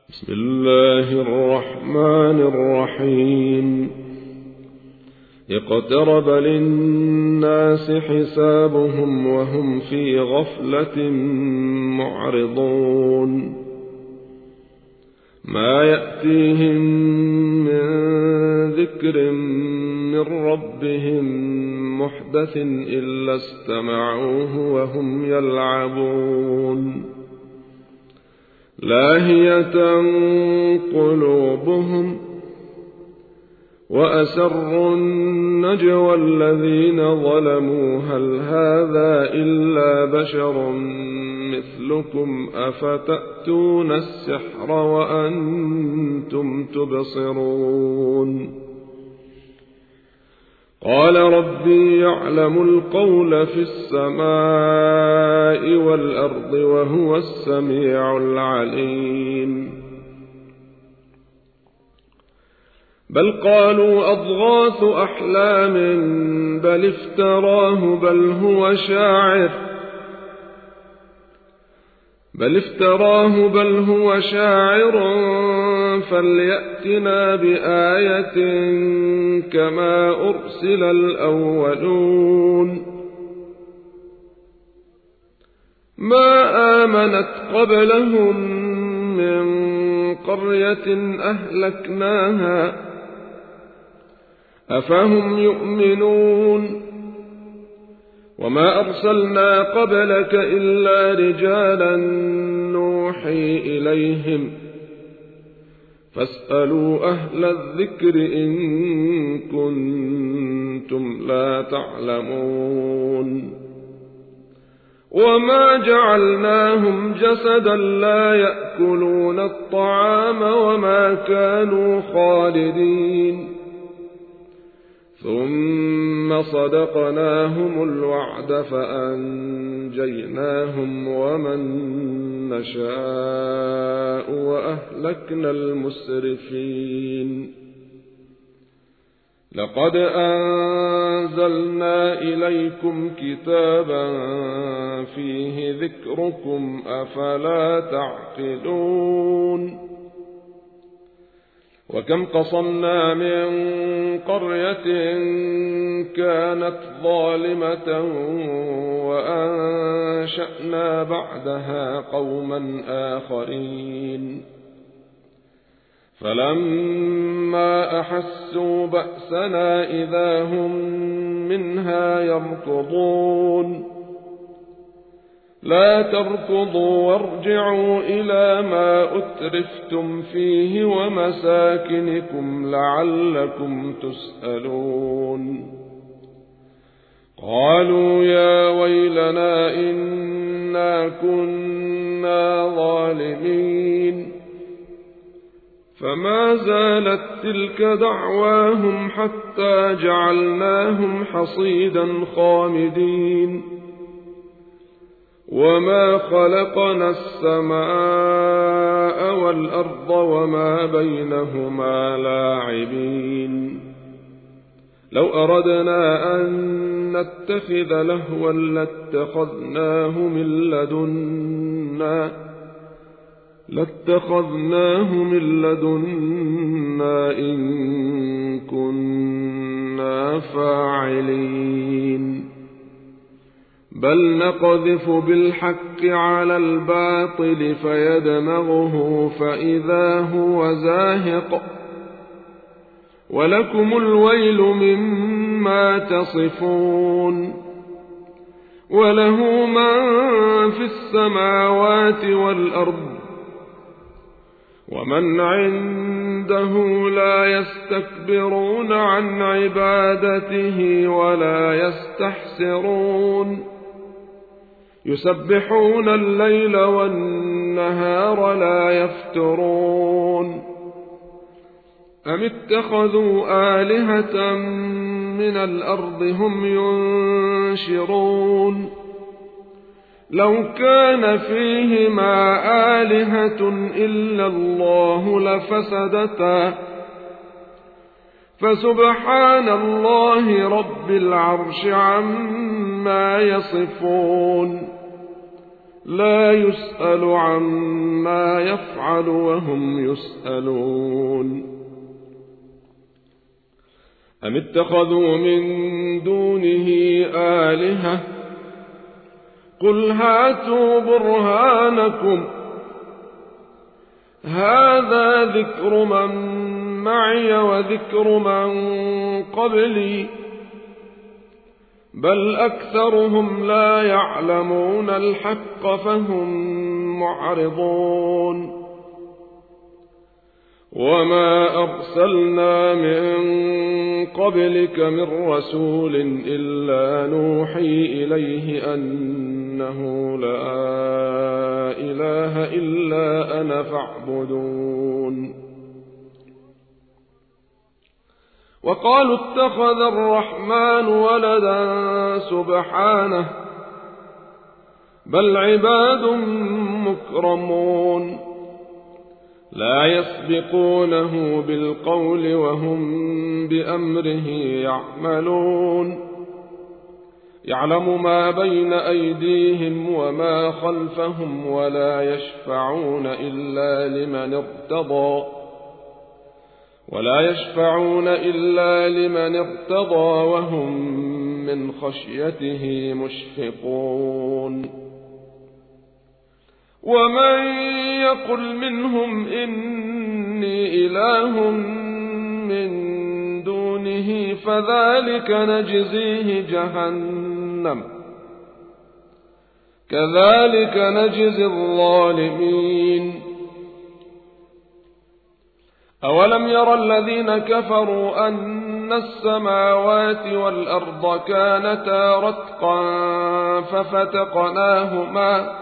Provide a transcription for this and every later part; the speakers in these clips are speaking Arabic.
بسم الله الرحمن الرحيم. اقترب للناس حسابهم وهم في غفلة معرضون. ما يأتيهم من ذكر من ربهم محدث إلا استمعوه وهم يلعبون. لاهية قلوبهم وأسروا النجوى الذين ظلموا هل هذا إلا بشر مثلكم أفتأتون السحر وأنتم تبصرون. قال ربي يعلم القول في السماء والأرض وهو السميع العليم. بل قالوا أضغاث أحلام بل افتراه بل هو شاعر فليأتنا بآية كما أرسل الأولون. ما آمنت قبلهم من قرية أهلكناها أفهم يؤمنون. وما أرسلنا قبلك إلا رجالا نوحي إليهم فاسألوا أهل الذكر إن كنتم لا تعلمون. وما جعلناهم جسدا لا يأكلون الطعام وما كانوا خالدين ثم صدقناهم الوعد فأنجيناهم ومن نشاء وأهلكنا المسرفين. لقد أنزلنا إليكم كتابا فيه ذكركم أفلا تعقلون. وكم قصمنا من قرية كانت ظالمة وأنشأنا بعدها قوما آخرين فلما أحسوا بأسنا إذا هم منها يركضون. لا تركضوا وارجعوا إلى ما أترفتم فيه ومساكنكم لعلكم تسألون. قالوا يا ويلنا إنا كنا ظالمين. فما زالت تلك دعواهم حتى جعلناهم حصيدا خامدين. وما خلقنا السماء والأرض وما بينهما لاعبين. لو أردنا أن نتخذ لهوا لاتخذناه من لدنا إن كنا فاعلين. بل نقذف بالحق على الباطل فيدمغه فإذا هو زاهق ولكم الويل مما تصفون. وله من في السماوات والأرض ومن عنده لا يستكبرون عن عبادته ولا يستحسرون. يسبحون الليل والنهار لا يفترون. أم اتخذوا آلهة من الأرض هم ينشرون. لو كان فيهما آلهة إلا الله لفسدتا فسبحان الله رب العرش عما يصفون. لا يسأل عما يفعل وهم يسألون أم اتخذوا من دونه آلهة قل هاتوا برهانكم هذا ذكر من معي وذكر من قبلي بل أكثرهم لا يعلمون الحق فهم معرضون وما أرسلنا من قبلك من رسول إلا نوحي إليه أنه لا إله إلا أنا فاعبدون وقالوا اتخذ الرحمن ولدا سبحانه بل عباد مكرمون لا يسبقونه بالقول وهم بأمره يعملون يعلم ما بين أيديهم وما خلفهم ولا يشفعون إلا لمن ارتضى وهم من خشيته مشفقون ومن يقل منهم إني إله من دونه فذلك نجزيه جهنم كذلك نجزي الظالمين أولم ير الذين كفروا أن السماوات والأرض كانتا رتقا ففتقناهما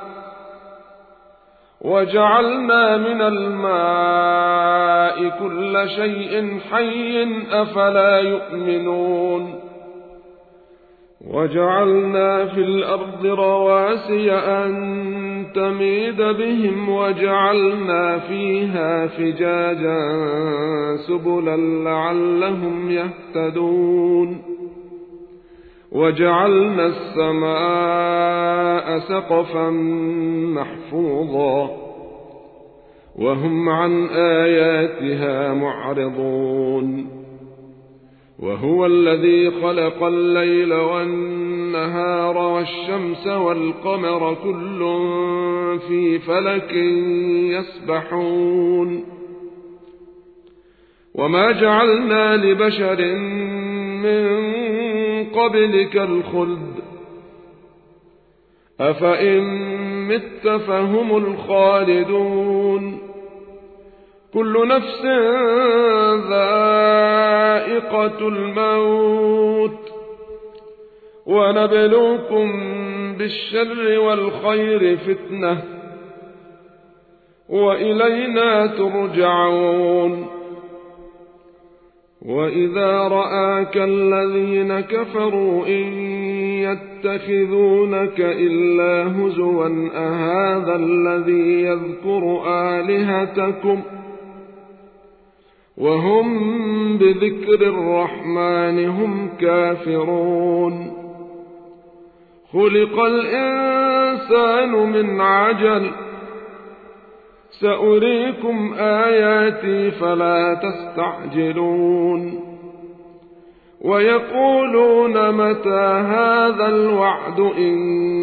وجعلنا من الماء كل شيء حي أفلا يؤمنون وجعلنا في الأرض رواسي أن تميد بهم وجعلنا فيها فجاجا سبلا لعلهم يهتدون وجعلنا السماء سقفا محفوظا وهم عن آياتها معرضون وهو الذي خلق الليل والنهار والشمس والقمر كل في فلك يسبحون وما جعلنا لبشر من قبلك الخلد أفإن مت فهم الخالدون كل نفس ذائقة الموت ونبلوكم بالشر والخير فتنة وإلينا ترجعون وإذا رآك الذين كفروا إن يتخذونك إلا هزوا أهذا الذي يذكر آلهتكم وهم بذكر الرحمن هم كافرون خلق الإنسان من عجل سأريكم آياتي فلا تستعجلون ويقولون متى هذا الوعد إن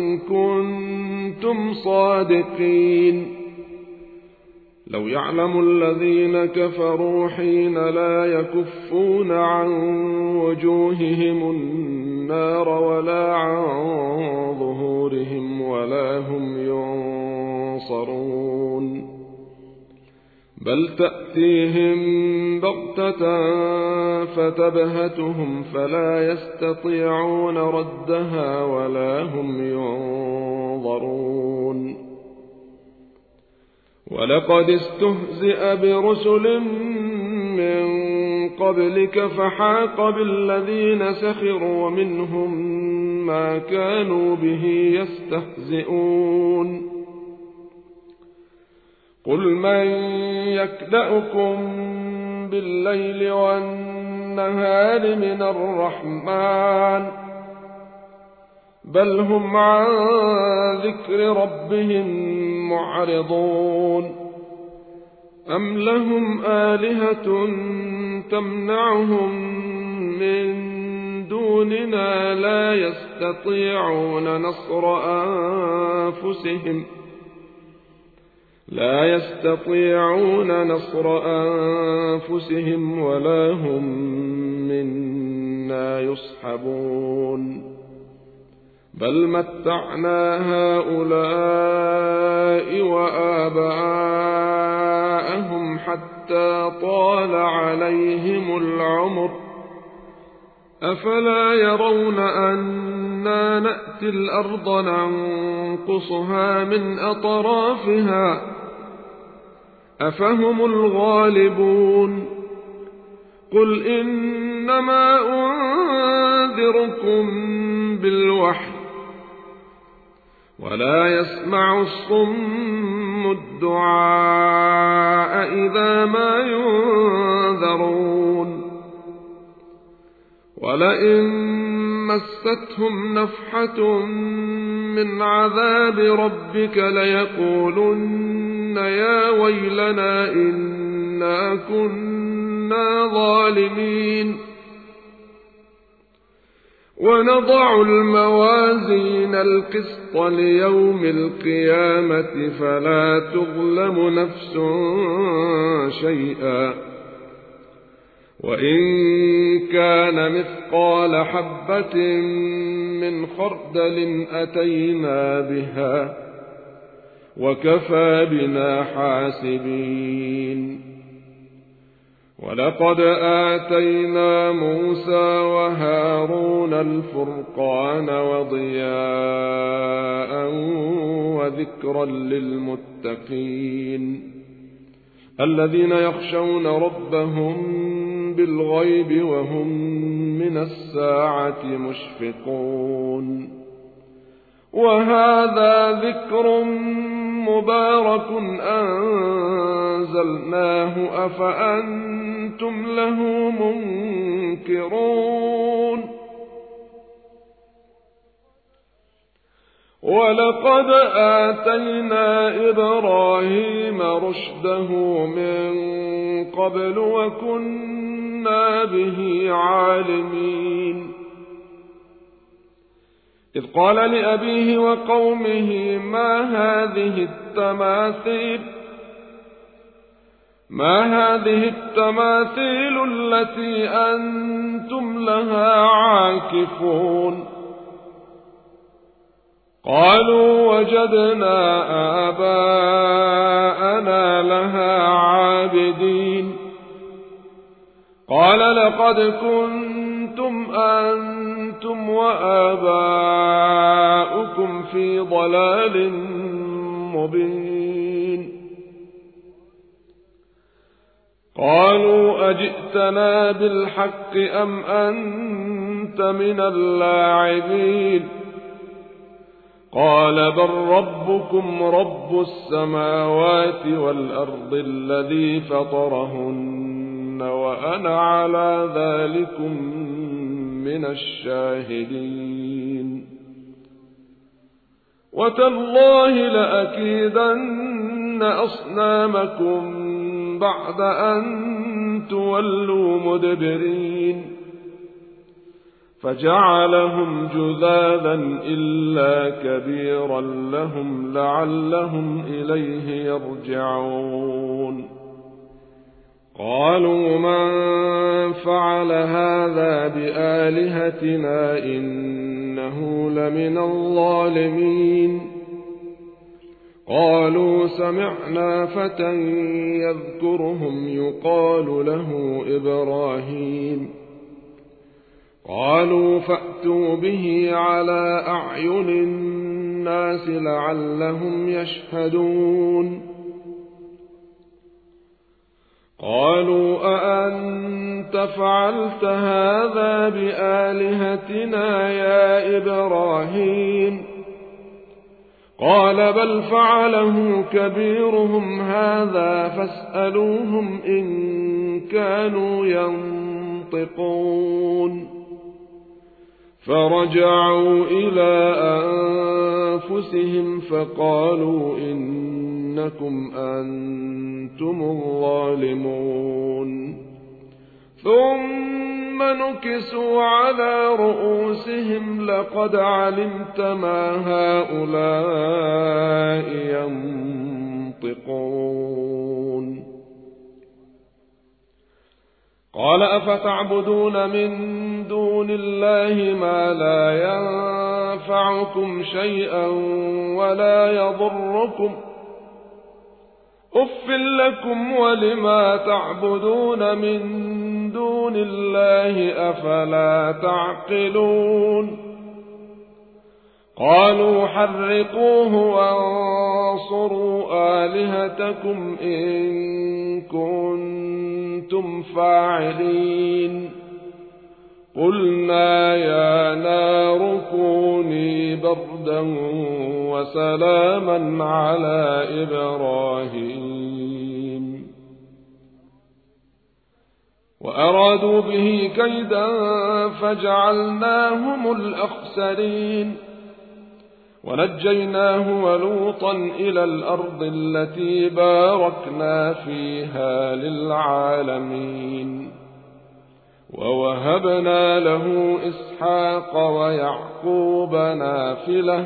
كنتم صادقين لو يعلم الذين كفروا حين لا يكفون عن وجوههم النار ولا عن ظهورهم ولا هم ينصرون بل تأتيهم بغتة فتبهتهم فلا يستطيعون ردها ولا هم ينظرون ولقد استهزئ برسل من قبلك فحاق بالذين سخروا منهم ما كانوا به يستهزئون قل من يكلأكم بالليل والنهار من الرحمن بل هم عن ذكر ربهم معرضون أم لهم آلهة تمنعهم من دوننا لا يستطيعون نصر أنفسهم ولا هم منا يصحبون بل متعنا هؤلاء وآباءهم حتى طال عليهم العمر أفلا يرون أنا نأتي الأرض ننقصها من أطرافها أفهم الغالبون قل إنما أنذركم بالوحي ولا يسمع الصم الدعاء إذا ما ينذرون ولئن مستهم نفحة من عذاب ربك ليقولن يا ويلنا إنا كنا ظالمين ونضع الموازين القسط ليوم القيامة فلا تظلم نفس شيئا وإن كان مثقال حبة من خردل أتينا بها وكفى بنا حاسبين ولقد آتينا موسى وهارون الفرقان وضياء وذكرا للمتقين الذين يخشون ربهم بالغيب وهم من الساعة مشفقون وهذا ذكر مبارك أنزلناه أفأنتم له منكرون ولقد آتينا إبراهيم رشده من قبل وكنا به عالمين إذ قال لأبيه وقومه ما هذه التماثيل التي أنتم لها عاكفون قالوا وجدنا آباءنا لها عابدين قال لقد كنتم أنتم وآباؤكم في ضلال مبين قالوا أجئتنا بالحق أم أنت من اللاعبين قال بل ربكم رب السماوات والأرض الذي فطرهن وأنا على ذلكم من الشاهدين وتالله لأكيدن أصنامكم بعد أن تولوا مدبرين فجعلهم جذاذا إلا كبيرا لهم لعلهم إليه يرجعون قالوا من فعل هذا بآلهتنا إنه لمن الظالمين قالوا سمعنا فتى يذكرهم يقال له إبراهيم قالوا فأتوا به على أعين الناس لعلهم يشهدون قالوا أأنت فعلت هذا بآلهتنا يا إبراهيم قال بل فعله كبيرهم هذا فاسألوهم إن كانوا ينطقون فرجعوا إلى أنفسهم فقالوا إنكم أنتم الظالمون ثم نكسوا على رؤوسهم لقد علمت ما هؤلاء ينطقون قال أفتعبدون من دون الله ما لا ينفعكم شيئا ولا يضركم أف لكم ولما تعبدون من دون الله أفلا تعقلون قالوا حرقوه وانصروا آلهتكم إن كنتم فاعلين قلنا يا نار كوني بردا وسلاما على إبراهيم وأرادوا به كيدا فجعلناهم الأخسرين ونجيناه ولوطا إلى الأرض التي باركنا فيها للعالمين ووهبنا له إسحاق ويعقوب نافلة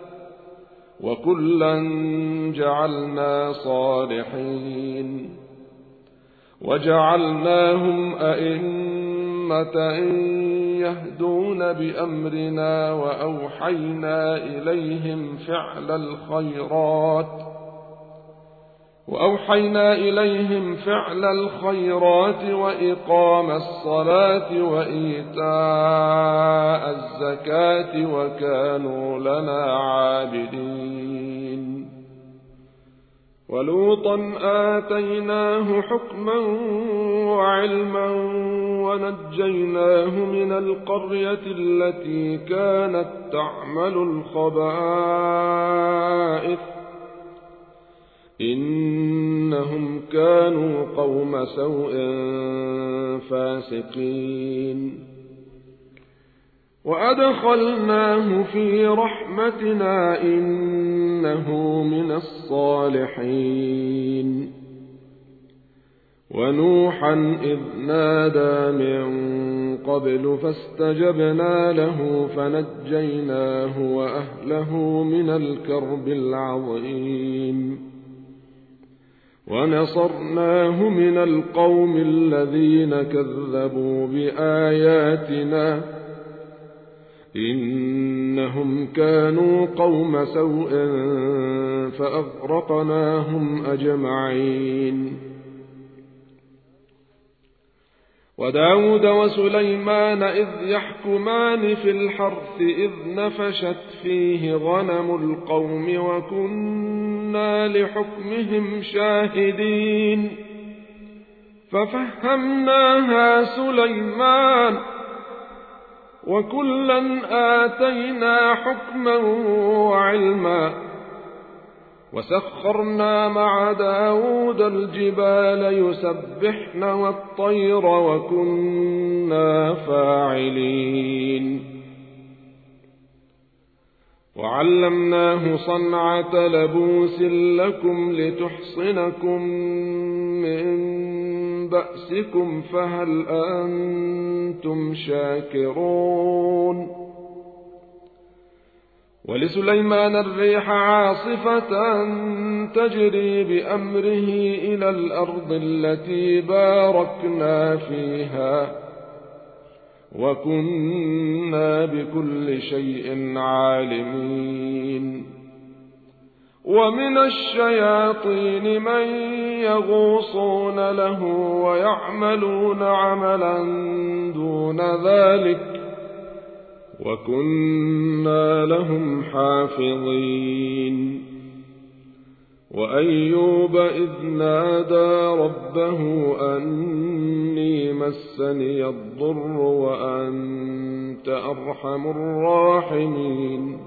وكلا جعلنا صالحين وجعلناهم أئمة يهدون بأمرنا وأوحينا إليهم فعل الخيرات وإقام الصلاة وإيتاء الزكاة وكانوا لنا عابدين ولوطا آتيناه حكما وعلما ونجيناه من القرية التي كانت تعمل الخبائث إنهم كانوا قوم سوء فاسقين وأدخلناه في رحمتنا إنه من الصالحين ونوحا إذ نادى من قبل فاستجبنا له فنجيناه وأهله من الكرب العظيم ونصرناه من القوم الذين كذبوا بآياتنا إنهم كانوا قوم سوء فأغرقناهم أجمعين وداود وسليمان إذ يحكمان في الحرث إذ نفشت فيه غنم القوم وكنا لحكمهم شاهدين ففهمناها سليمان وكلا آتينا حكما وعلما وسخرنا مع داود الجبال يسبحن والطير وكنا فاعلين وعلمناه صنعة لبوس لكم لتحصنكم من بأسكم فهل أنتم شاكرون ولسليمان الريح عاصفة تجري بأمره إلى الأرض التي باركنا فيها وكنا بكل شيء عالمين ومن الشياطين من يغوصون له ويعملون عملا دون ذلك وكنا لهم حافظين وأيوب إذ نادى ربه أني مسني الضر وأنت أرحم الراحمين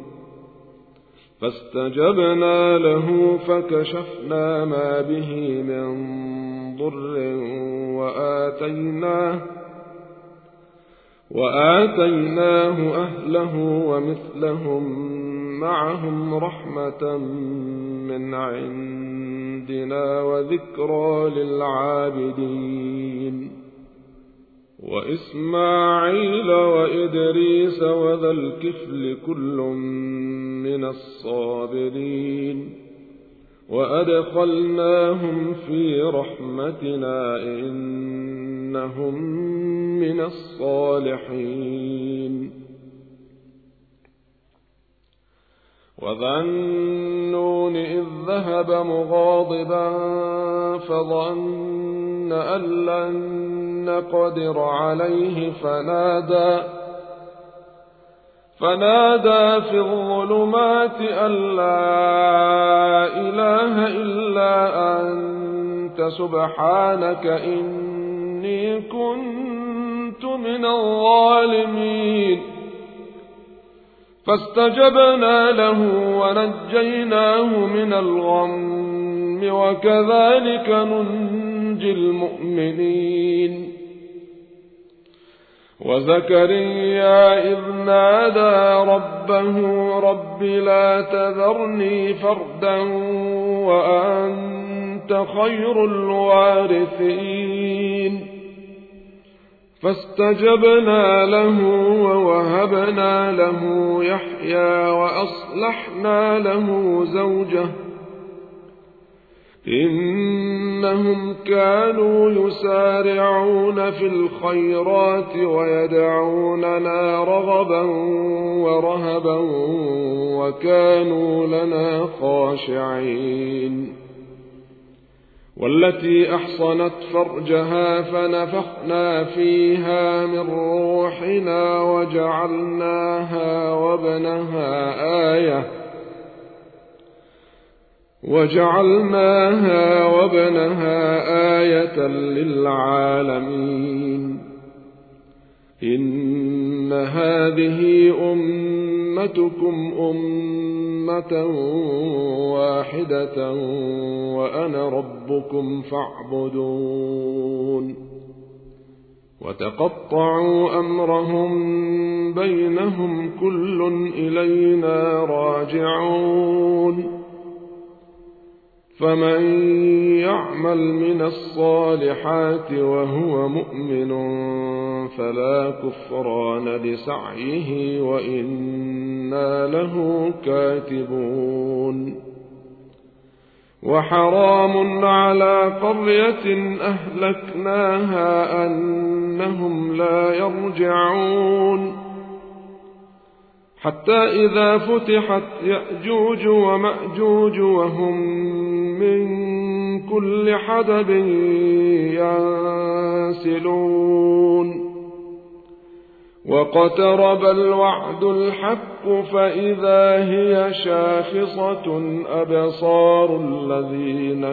فاستجبنا له فكشفنا ما به من ضر وآتيناه أهله ومثلهم معهم رحمة من عندنا وذكرى للعابدين وإسماعيل وإدريس وذا الكفل كل من الصابرين وأدخلناهم في رحمتنا إنهم من الصالحين وذا النون إذ ذهب مغاضبا فظن أن لن نقدر عليه فنادى في الظلمات أن لا إله إلا أنت سبحانك إني كنت من الظالمين فاستجبنا له ونجيناه من الغم وكذلك ننجي المؤمنين وزكريا إذ نادى ربه رب لا تذرني فردا وأنت خير الوارثين فاستجبنا له ووهبنا له يحيى وأصلحنا له زوجه إنهم كانوا يسارعون في الخيرات ويدعوننا رغبا ورهبا وكانوا لنا خاشعين والتي أحصنت فرجها فنفخنا فيها من روحنا وجعلناها وابنها آية للعالمين إن هذه أمتكم أمة واحدة وأنا ربكم فاعبدون وتقطعوا أمرهم بينهم كل إلينا راجعون فمن يعمل من الصالحات وهو مؤمن فلا كفران لسعيه وإنا له كاتبون وحرام على قرية أهلكناها أنهم لا يرجعون حتى إذا فتحت يأجوج ومأجوج وهم من كل حدب ينسلون واقترب الوعد الحق فإذا هي شاخصة أبصار الذين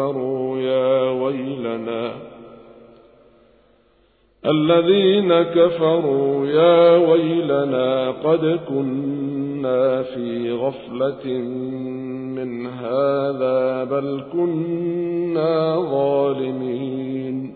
كفروا يا ويلنا قد كنا في غفلة من هذا بل كنا ظالمين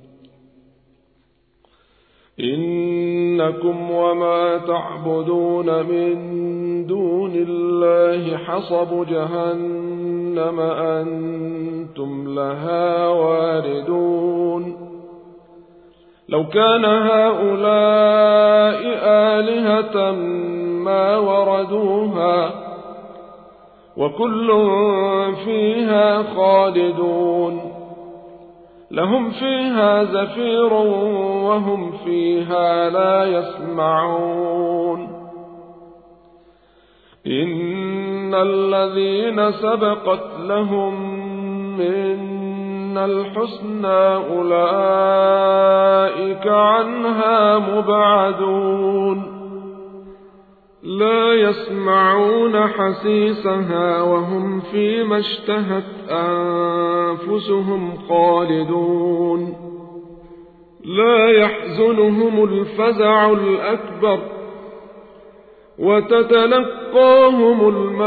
إنكم وما تعبدون من دون الله حصب جهنم أنتم لها واردون لو كان هؤلاء آلهة ما وردوها وكل فيها خالدون لهم فيها زفير وهم فيها لا يسمعون إن الذين سبقت لهم من الحسنى أولئك عنها مبعدون لا يسمعون حسيسها وهم فيما اشتهت أنفسهم خالدون لا يحزنهم الفزع الأكبر وتتلقاهم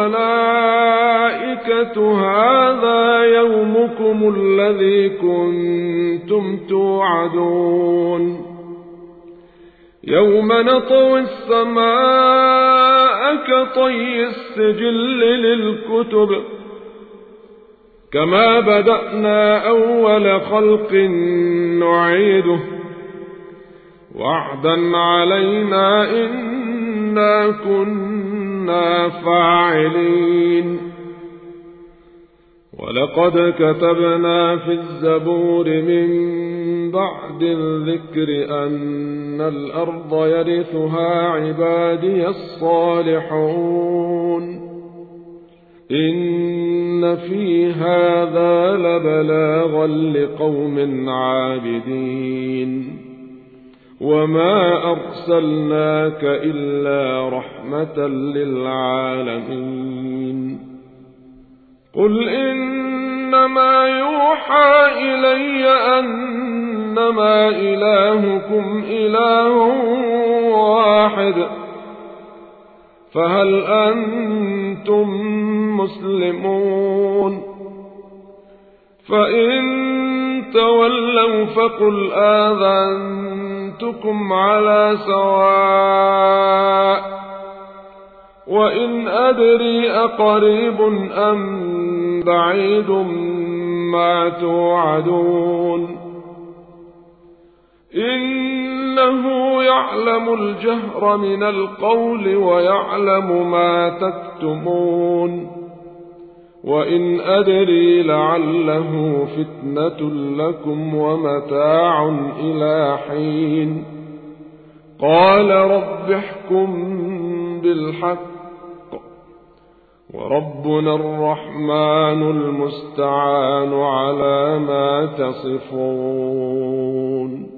الملائكة هذا يومكم الذي كنتم توعدون يوم نطوي السماء كطي السجل للكتب كما بدأنا أول خلق نعيده وعدا علينا إنا كنا فاعلين ولقد كتبنا في الزبور من بعد الذكر أن الأرض يرثها عبادي الصالحون إن في هذا لبلاغا لقوم عابدين وما أرسلناك إلا رحمة للعالمين قل إنما يوحى إلي أنما إلهكم إله واحد فهل أنتم مسلمون فإن تولوا فقل آذنتكم على سواء وإن أدري أقريب أم بعيد ما توعدون إنه يعلم الجهر من القول ويعلم ما تكتمون وإن أدري لعله فتنة لكم ومتاع إلى حين قال رب احكم بالحق وربنا الرحمن المستعان على ما تصفون.